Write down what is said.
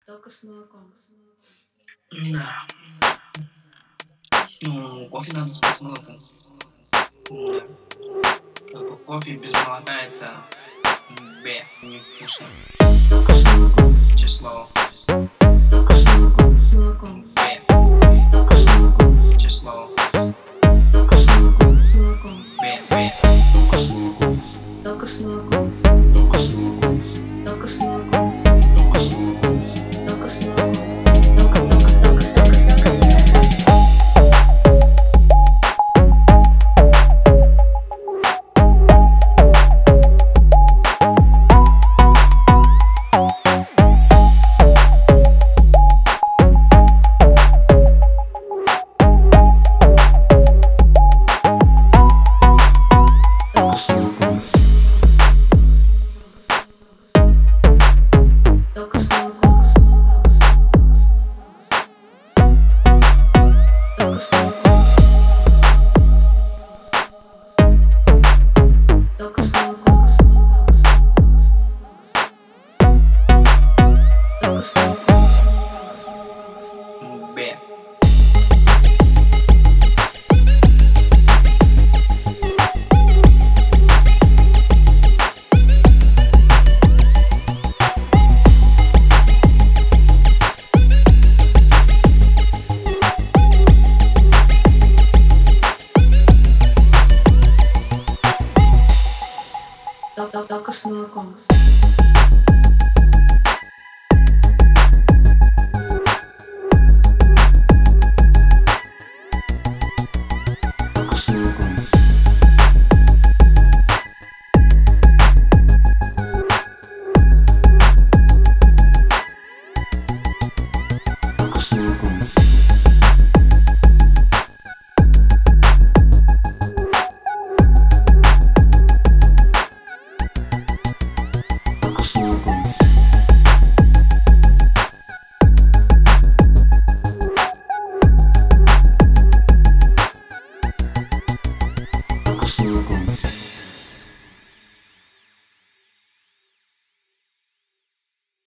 Только с молоком. Да. Ещё. Ну, кофе надо спить с молоком. Да. Как бы кофе без молока — это невкусно. Только с молоком. Честное слово.